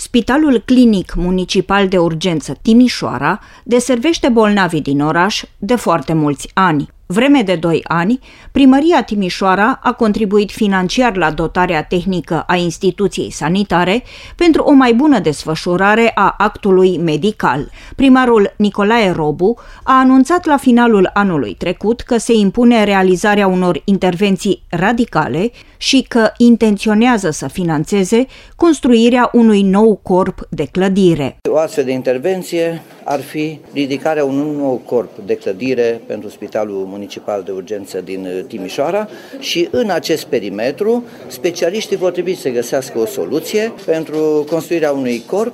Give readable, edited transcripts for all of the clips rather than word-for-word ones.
Spitalul Clinic Municipal de Urgență Timișoara deservește bolnavi din oraș de foarte mulți ani. Vreme de 2 ani, Primăria Timișoara a contribuit financiar la dotarea tehnică a instituției sanitare pentru o mai bună desfășurare a actului medical. Primarul Nicolae Robu a anunțat la finalul anului trecut că se impune realizarea unor intervenții radicale și că intenționează să finanțeze construirea unui nou corp de clădire. O astfel de intervenție ar fi ridicarea unui nou corp de clădire pentru Spitalul Municipal de Urgență din Timișoara și în acest perimetru specialiștii vor trebui să găsească o soluție pentru construirea unui corp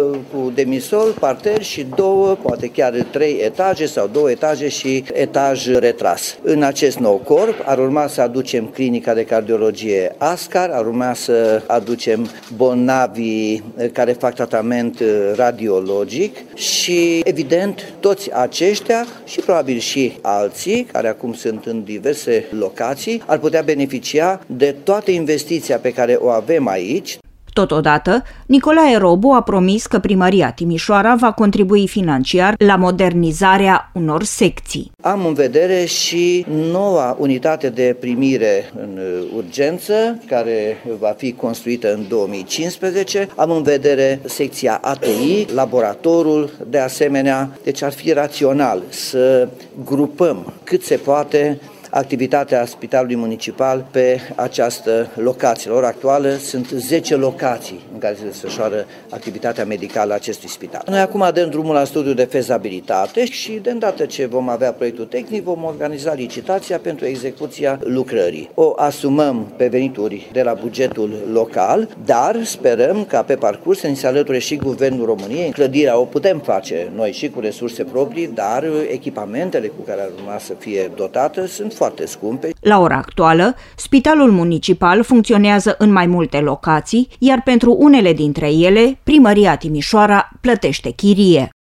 cu demisol, parter și 2, poate chiar 3 etaje sau 2 etaje și etaj retras. În acest nou corp ar urma să aducem clinica de cardiologie Ascar, ar urma să aducem bolnavii care fac tratament radiologic și evident toți aceștia și probabil și alții care acum sunt în diverse locații ar putea beneficia de toată investiția pe care o avem aici. Totodată, Nicolae Robu a promis că Primăria Timișoara va contribui financiar la modernizarea unor secții. Am în vedere și noua unitate de primire în urgență, care va fi construită în 2015. Am în vedere secția ATI, laboratorul de asemenea. Deci ar fi rațional să grupăm cât se poate activitatea Spitalului Municipal pe această locație. La ora actuală sunt 10 locații în care se desfășoară activitatea medicală a acestui spital. Noi acum dăm drumul la studiul de fezabilitate și de îndată ce vom avea proiectul tehnic, vom organiza licitația pentru execuția lucrării. O asumăm pe venituri de la bugetul local, dar sperăm ca pe parcurs să ni se alăture și Guvernul României. Clădirea o putem face noi și cu resurse proprii, dar echipamentele cu care ar urma să fie dotată sunt foarte scumpe. La ora actuală, Spitalul Municipal funcționează în mai multe locații, iar pentru unele dintre ele, Primăria Timișoara plătește chirie.